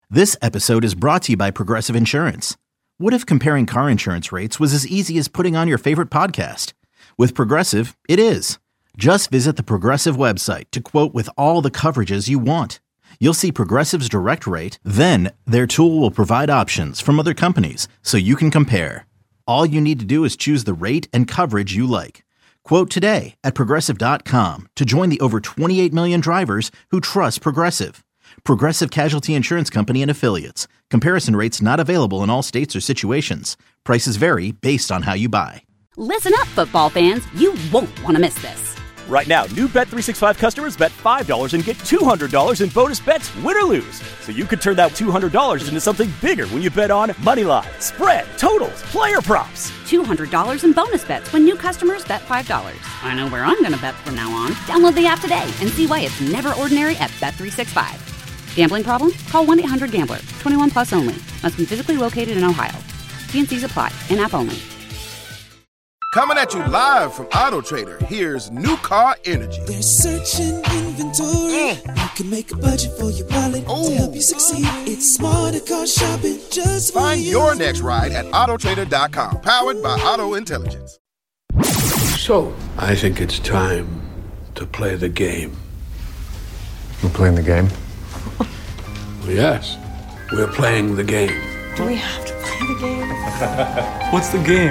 This episode is brought to you by Progressive Insurance. What if comparing car insurance rates was as easy as putting on your favorite podcast? With Progressive, it is. Just visit the Progressive website to quote with all the coverages you want. You'll see Progressive's direct rate, then their tool will provide options from other companies so you can compare. All you need to do is choose the rate and coverage you like. Quote today at Progressive.com to join the over 28 million drivers who trust Progressive. Progressive Casualty Insurance Company and Affiliates. Comparison rates not available in all states or situations. Prices vary based on how you buy. Listen up, football fans. You won't want to miss this. Right now, new Bet365 customers bet $5 and get $200 in bonus bets, win or lose. So you could turn that $200 into something bigger when you bet on moneyline, spread, totals, player props. $200 in bonus bets when new customers bet $5. I know where I'm going to bet from now on. Download the app today and see why it's never ordinary at Bet365. Gambling problem? Call 1-800-GAMBLER. 21 plus only. Must be physically located in Ohio. T&Cs apply. In-app only. Coming at you live from Auto Trader, here's New Car Energy. They're searching inventory. You can make a budget for your wallet to help you succeed. It's smarter car shopping just for Find you. your next ride at autotrader.com. Powered by Auto Intelligence. So, I think it's time to play the game. We're playing the game? Yes, we're playing the game. Do we have to play the game? What's the game?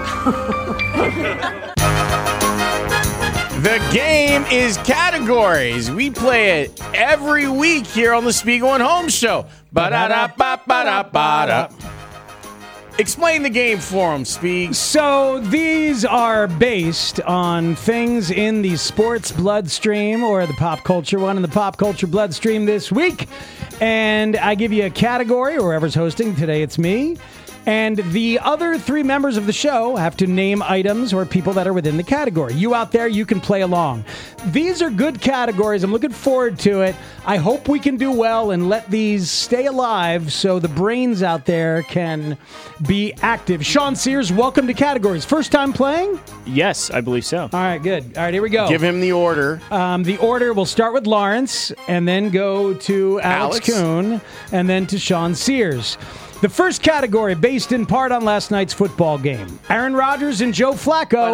The game is categories. We play it every week here on the Spiegel and Holmes Show. Ba-da-da-ba-ba-da-ba-da. Explain the game for them, Spieg. So these are based on things in the sports bloodstream or the pop culture one in the pop culture bloodstream this week. And I give you a category, or whoever's hosting. Today it's me. And the other three members of the show have to name items or people that are within the category. You out there, you can play along. These are good categories. I'm looking forward to it. I hope we can do well and let these stay alive so the brains out there can be active. Sean Sears, welcome to categories. First time playing? Yes, I believe so. All right, good. All right, here we go. Give him the order. The order will start with Lawrence and then go to Alex Kuhn and then to Sean Sears. The first category, based in part on last night's football game. Aaron Rodgers and Joe Flacco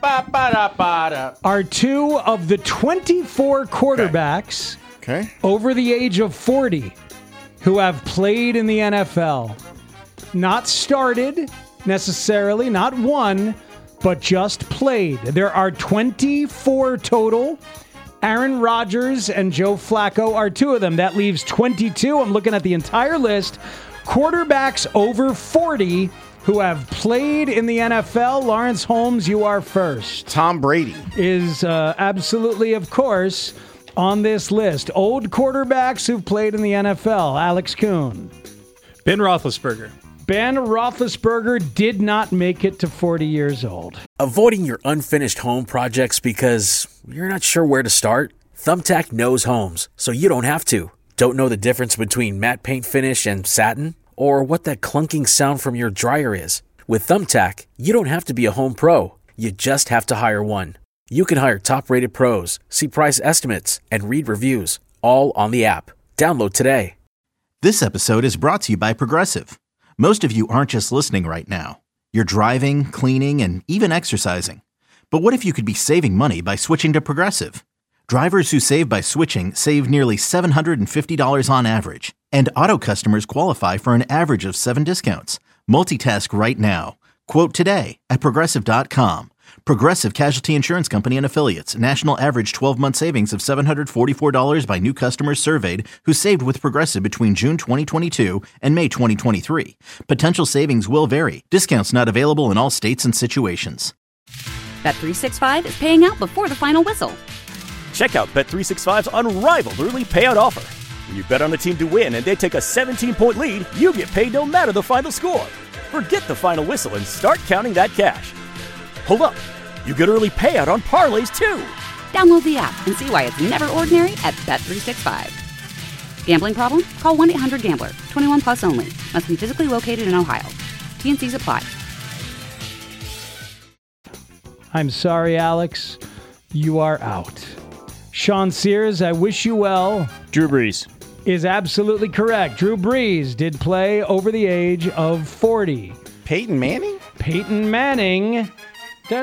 are two of the 24 quarterbacks over the age of 40 who have played in the NFL. Not started, necessarily, not won, but just played. There are 24 total. Aaron Rodgers and Joe Flacco are two of them. That leaves 22. I'm looking at the entire list. Quarterbacks over 40 who have played in the NFL. Lawrence Holmes, you are first. Tom Brady is absolutely, of course, on this list. Old quarterbacks who've played in the NFL. Alex Kuhn. Ben Roethlisberger. Ben Roethlisberger did not make it to 40 years old. Avoiding your unfinished home projects because you're not sure where to start? Thumbtack knows homes, so you don't have to. Don't know the difference between matte paint finish and satin? Or what that clunking sound from your dryer is? With Thumbtack, you don't have to be a home pro. You just have to hire one. You can hire top-rated pros, see price estimates, and read reviews, all on the app. Download today. This episode is brought to you by Progressive. Most of you aren't just listening right now. You're driving, cleaning, and even exercising. But what if you could be saving money by switching to Progressive? Drivers who save by switching save nearly $750 on average. And auto customers qualify for an average of 7 discounts. Multitask right now. Quote today at Progressive.com. Progressive Casualty Insurance Company and Affiliates. National average 12-month savings of $744 by new customers surveyed who saved with Progressive between June 2022 and May 2023. Potential savings will vary. Discounts not available in all states and situations. Bet365 is paying out before the final whistle. Check out Bet365's unrivaled early payout offer. When you bet on a team to win and they take a 17-point lead, you get paid no matter the final score. Forget the final whistle and start counting that cash. Hold up. You get early payout on parlays, too. Download the app and see why it's never ordinary at Bet365. Gambling problem? Call 1-800-GAMBLER. 21 plus only. Must be physically located in Ohio. T&Cs apply. I'm sorry, Alex. You are out. Sean Sears, I wish you well. Drew Brees. is absolutely correct. Drew Brees did play over the age of 40. Peyton Manning? Peyton Manning. I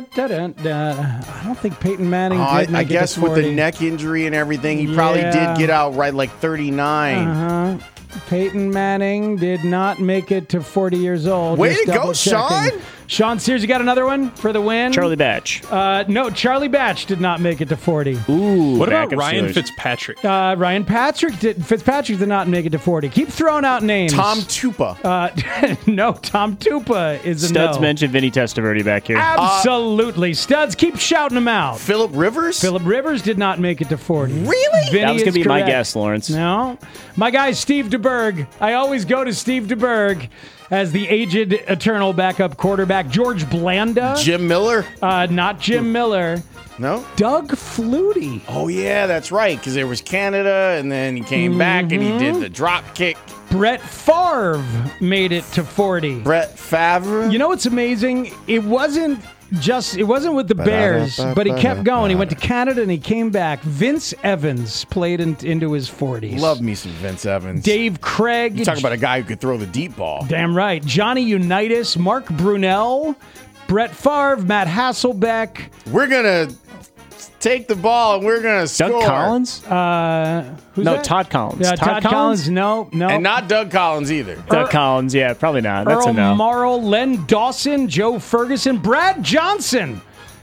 don't think Peyton Manning did make I guess it to 40. with the neck injury and everything, he probably did get out right like 39. Uh-huh. Peyton Manning did not make it to 40 years old. Way to go, Sean! Sean Sears, you got another one for the win? Charlie Batch. No, Charlie Batch did not make it to 40. Ooh. What about Ryan Fitzpatrick? Ryan Fitzpatrick did not make it to 40. Keep throwing out names. Tom Tupa. No, Tom Tupa is a Studs no. mentioned Vinny Testaverde back here. Absolutely. Studs, keep shouting them out. Phillip Rivers? Phillip Rivers did not make it to 40. Really? Vinny That was going to be my correct. guess, Lawrence. No. My guy, Steve DeBerg. I always go to Steve DeBerg as the aged eternal backup quarterback. George Blanda. Jim Miller? Not Jim Miller. No? Doug Flutie. Oh, yeah, that's right, because there was Canada, and then he came back, and he did the drop kick. Brett Favre made it to 40. Brett Favre? You know what's amazing? It wasn't with the Bears, but he kept going. He went to Canada and he came back. Vince Evans played into his 40s. Love me some Vince Evans. Dave Craig. You talk about a guy who could throw the deep ball. Damn right. Johnny Unitas, Mark Brunell, Brett Favre, Matt Hasselbeck. We're going to take the ball and we're going to score. Doug Collins? Who's No, that? Todd Collins. Yeah, Todd Collins. No. And not Doug Collins either. Doug Collins, yeah, probably not. That's Earl a no. Morrow, Len Dawson, Joe Ferguson, Brad Johnson.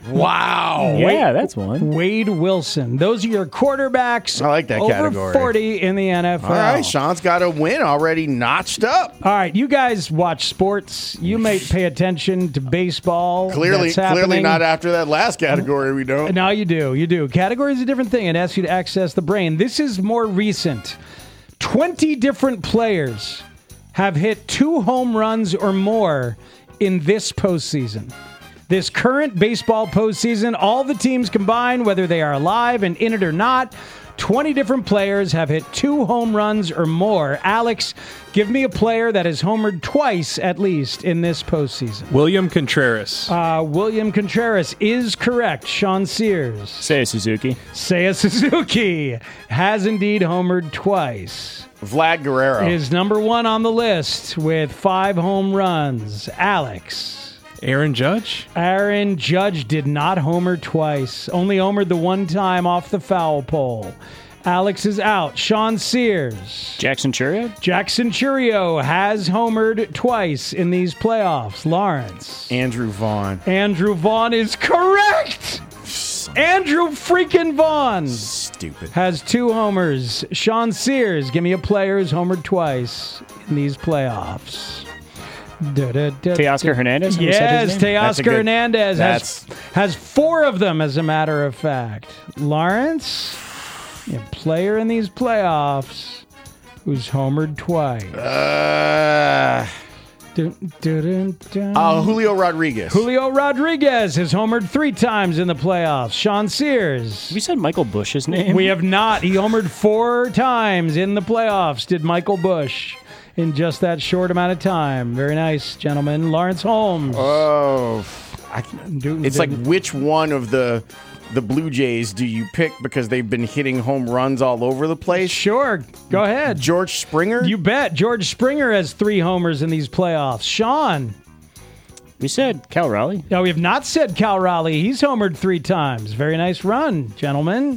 Wow. Yeah, that's one. Wade Wilson. Those are your quarterbacks. I like that over category. 40 in the NFL. All right, Sean's got a win already notched up. All right, you guys watch sports. You may pay attention to baseball. Clearly not after that last category we don't. No, you do. You do. Category is a different thing. It asks you to access the brain. This is more recent. 20 different players have hit 2 home runs or more in this postseason. This current baseball postseason, all the teams combined, whether they are alive and in it or not, 20 different players have hit 2 home runs or more. Alex, give me a player that has homered twice at least in this postseason. William Contreras. William Contreras is correct. Sean Sears. Seiya Suzuki. Seiya Suzuki has indeed homered twice. Vlad Guerrero is number 1 on the list with 5 home runs. Alex. Aaron Judge? Aaron Judge did not homer twice. Only homered the one time off the foul pole. Alex is out. Sean Sears. Jackson Churio? Jackson Churio has homered twice in these playoffs. Lawrence. Andrew Vaughn. Andrew Vaughn is correct. Andrew freaking Vaughn. Stupid. Has 2 homers. Sean Sears, give me a player who's homered twice in these playoffs. Teoscar Hernandez? Yes, Teoscar Hernandez has 4 of them, as a matter of fact. Lawrence, a player in these playoffs who's homered twice. Julio Rodriguez. Julio Rodriguez has homered 3 times in the playoffs. Sean Sears. We said Michael Bush's name? We have not. He homered 4 times in the playoffs, did Michael Bush. In just that short amount of time. Very nice, gentlemen. Lawrence Holmes. Oh, it's like which one of the Blue Jays do you pick because they've been hitting home runs all over the place? Sure. Go ahead. George Springer? You bet. George Springer has 3 homers in these playoffs. Sean. We said Cal Raleigh. No, we have not said Cal Raleigh. He's homered 3 times. Very nice run, gentlemen.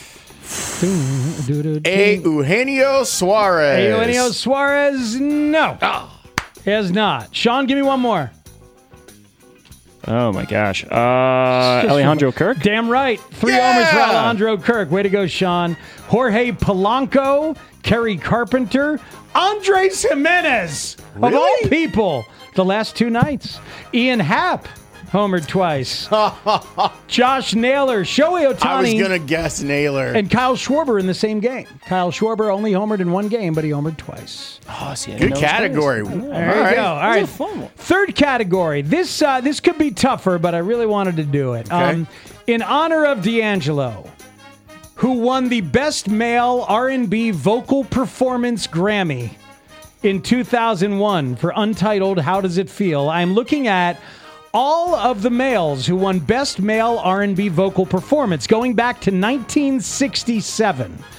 Eugenio Suarez. Eugenio Suarez, no. He has not. Sean, give me one more. Oh, my gosh. Alejandro Kirk? Damn right. 3 homers for Alejandro Kirk. Way to go, Sean. Jorge Polanco, Kerry Carpenter, Andres Jimenez. Really? Of all people, the last 2 nights. Ian Happ homered twice. Josh Naylor, Shohei Ohtani. I was going to guess Naylor. And Kyle Schwarber in the same game. Kyle Schwarber only homered in 1 game, but he homered twice. Oh, see, good category. There you go. All right. Third category. This could be tougher, but I really wanted to do it. Okay. In honor of D'Angelo, who won the Best Male R&B Vocal Performance Grammy in 2001 for Untitled How Does It Feel, I'm looking at all of the males who won Best Male R&B Vocal Performance going back to 1967.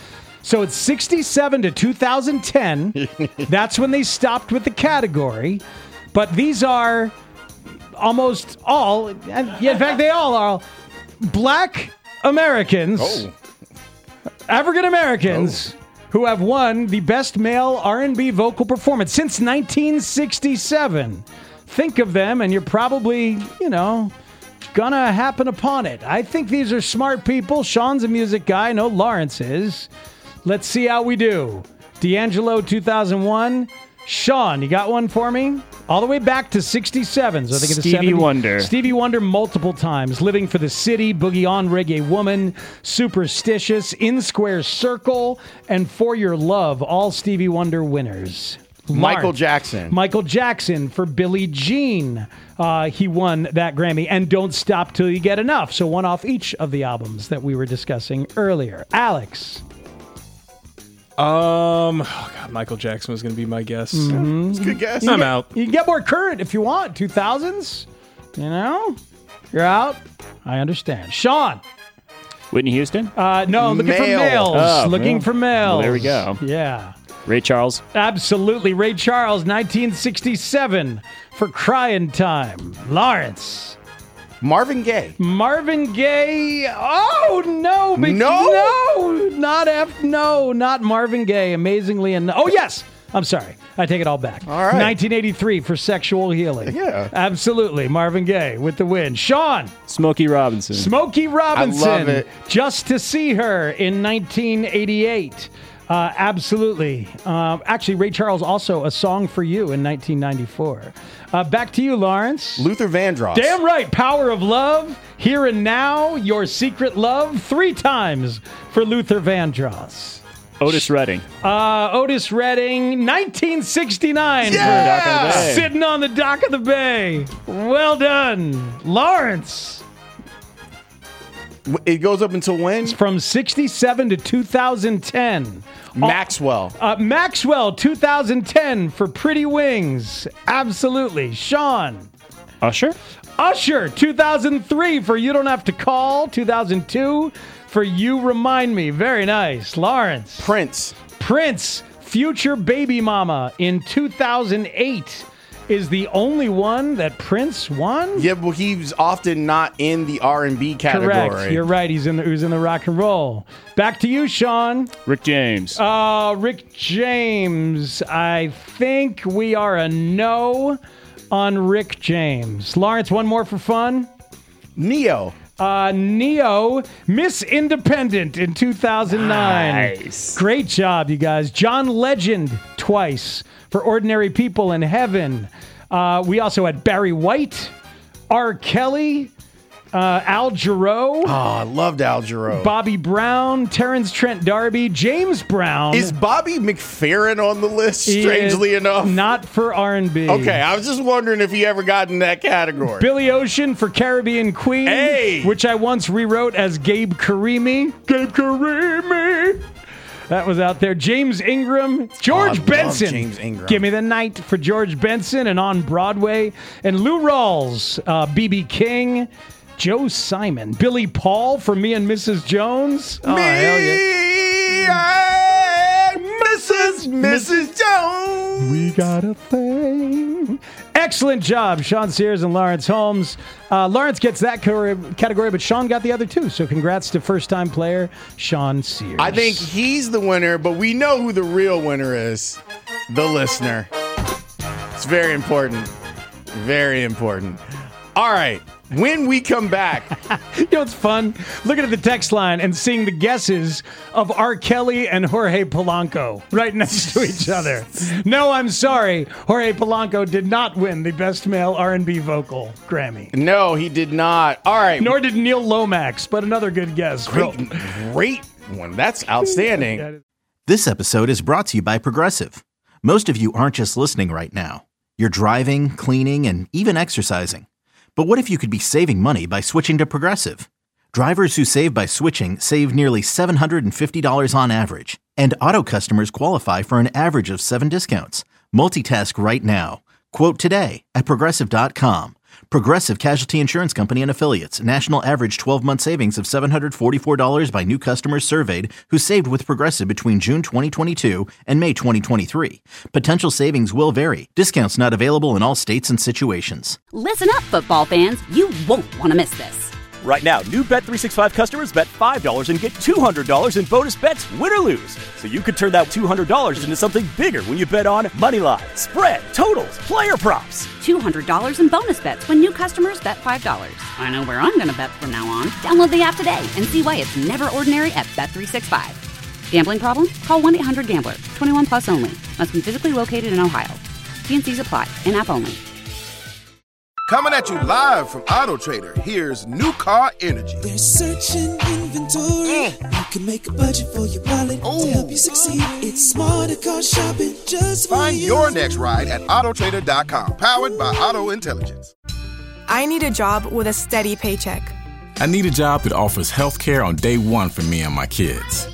So it's 67 to 2010. That's when they stopped with the category. But these are almost all, in fact, they all are black Americans, African Americans, who have won the best male R&B vocal performance since 1967. Think of them, and you're probably, gonna happen upon it. I think these are smart people. Sean's a music guy. I know Lawrence is. Let's see how we do. D'Angelo, 2001. Sean, you got one for me? All the way back to 67. So I think it's Stevie Wonder. Stevie Wonder multiple times. Living for the City, Boogie on Reggae Woman, Superstitious, In Square Circle, and For Your Love. All Stevie Wonder winners. Michael Jackson. Michael Jackson for Billie Jean. He won that Grammy. And Don't Stop Till You Get Enough. So one off each of the albums that we were discussing earlier. Alex. Michael Jackson was going to be my guess. Mm-hmm. It's a good guess. I'm out. You can get more current if you want. 2000s, you're out. I understand. Sean. Whitney Houston? No, looking for males. Oh, looking for males. Well, there we go. Yeah. Ray Charles? Absolutely. Ray Charles, 1967 for Crying Time. Lawrence. Marvin Gaye. Marvin Gaye. Oh, no. Not Marvin Gaye. Amazingly enough. Oh, yes. I'm sorry. I take it all back. All right. 1983 for Sexual Healing. Yeah. Absolutely. Marvin Gaye with the win. Sean. Smokey Robinson. Smokey Robinson. I love it. Just to See Her in 1988. Absolutely. Actually, Ray Charles also A Song for You in 1994. Back to you, Lawrence. Luther Vandross. Damn right. Power of Love, Here and Now, Your Secret Love, 3 times for Luther Vandross. Otis Redding. Otis Redding, 1969 Yeah! for Sitting on the Dock of the Bay. Well done. Lawrence. It goes up until when? It's from 67 to 2010. Maxwell. Maxwell, 2010 for Pretty Wings. Absolutely. Sean. Usher? Usher, 2003 for You Don't Have to Call. 2002 for You Remind Me. Very nice. Lawrence. Prince, Future Baby Mama in 2008 is the only one that Prince won? Yeah, well, he's often not in the R&B category. Correct. You're right. He was in the rock and roll. Back to you, Sean. Rick James. Rick James. I think we are a no on Rick James. Lawrence, one more for fun. Neo, Miss Independent in 2009. Nice. Great job, you guys. John Legend twice for Ordinary People in Heaven. We also had Barry White, R. Kelly, Al Jarreau. Oh, I loved Al Jarreau. Bobby Brown, Terrence Trent D'Arby, James Brown. Is Bobby McFerrin on the list, strangely enough? Not for R&B. Okay, I was just wondering if he ever got in that category. Billy Ocean for Caribbean Queen, which I once rewrote as Gabe Karimi. Gabe Karimi. That was out there. James Ingram, George Benson. James Ingram. Give Me the Night for George Benson and On Broadway. And Lou Rawls, B.B. King, Joe Simon, Billy Paul for Me and Mrs. Jones. Oh, hell yeah. Mrs. Jones. We got a thing. Excellent job, Sean Sears and Lawrence Holmes. Lawrence gets that category, but Sean got the other two. So congrats to first-time player Sean Sears. I think he's the winner, but we know who the real winner is. The listener. It's very important. Very important. All right. When we come back. You know what's fun? Looking at the text line and seeing the guesses of R. Kelly and Jorge Polanco right next to each other. No, I'm sorry. Jorge Polanco did not win the Best Male R&B Vocal Grammy. No, he did not. All right. Nor did Neil Lomax, but another good guess. Great one. That's outstanding. This episode is brought to you by Progressive. Most of you aren't just listening right now. You're driving, cleaning, and even exercising. But what if you could be saving money by switching to Progressive? Drivers who save by switching save nearly $750 on average. And auto customers qualify for an average of 7 discounts. Multitask right now. Quote today at Progressive.com. Progressive Casualty Insurance Company and Affiliates. National average 12-month savings of $744 by new customers surveyed who saved with Progressive between June 2022 and May 2023. Potential savings will vary. Discounts not available in all states and situations. Listen up, football fans. You won't want to miss this. Right now, new Bet365 customers bet $5 and get $200 in bonus bets, win or lose. So you could turn that $200 into something bigger when you bet on moneyline, spread, totals, player props. $200 in bonus bets when new customers bet $5. I know where I'm going to bet from now on. Download the app today and see why it's never ordinary at Bet365. Gambling problem? Call 1-800-GAMBLER. 21 plus only. Must be physically located in Ohio. T&Cs apply. In-app only. Coming at you live from Auto Trader, here's New Car Energy. They're searching inventory. You can make a budget for your wallet to help you succeed. It's smarter car shopping just for Find you. your next ride at autotrader.com, powered by Auto Intelligence. I need a job with a steady paycheck. I need a job that offers health care on day one for me and my kids.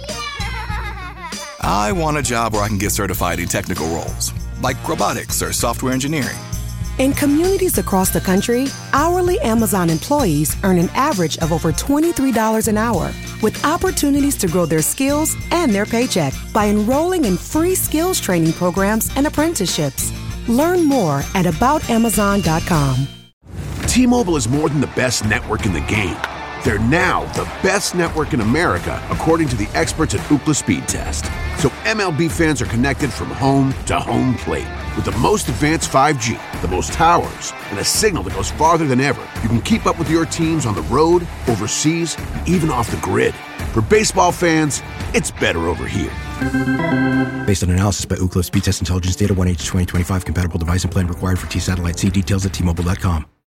I want a job where I can get certified in technical roles, like robotics or software engineering. In communities across the country, hourly Amazon employees earn an average of over $23 an hour, with opportunities to grow their skills and their paycheck by enrolling in free skills training programs and apprenticeships. Learn more at aboutamazon.com. T-Mobile is more than the best network in the game. They're now the best network in America, according to the experts at Ookla Speed Test. So MLB fans are connected from home to home plate with the most advanced 5G, the most towers, and a signal that goes farther than ever. You can keep up with your teams on the road, overseas, and even off the grid. For baseball fans, it's better over here. Based on analysis by Ookla Speed Test Intelligence Data 1H2025 compatible device and plan required for T-Satellite. See details at T-Mobile.com.